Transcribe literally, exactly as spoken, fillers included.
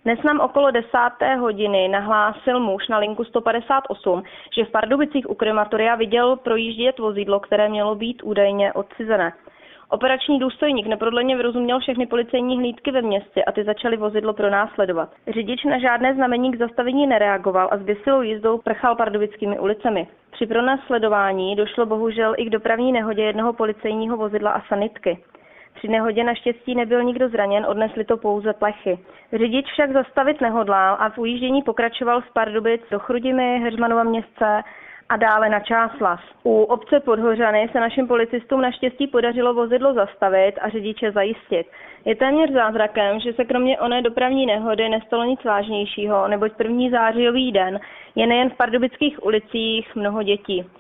Dnes nám okolo desáté hodiny nahlásil muž na linku sto padesát osm, že v Pardubicích u krematoria viděl projíždět vozidlo, které mělo být údajně odcizené. Operační důstojník neprodleně vyrozuměl všechny policejní hlídky ve městě a ty začaly vozidlo pronásledovat. Řidič na žádné znamení k zastavení nereagoval a s běsilou jízdou prchal pardubickými ulicemi. Při pronásledování došlo bohužel i k dopravní nehodě jednoho policejního vozidla a sanitky. Při nehodě naštěstí nebyl nikdo zraněn, odnesli to pouze plechy. Řidič však zastavit nehodlal a v ujíždění pokračoval z Pardubic do Chrudimi, Heřmanova Městce a dále na Čáslav. U obce Podhořany se našim policistům naštěstí podařilo vozidlo zastavit a řidiče zajistit. Je téměř zázrakem, že se kromě oné dopravní nehody nestalo nic vážnějšího, neboť první zářijový den je nejen v pardubických ulicích mnoho dětí.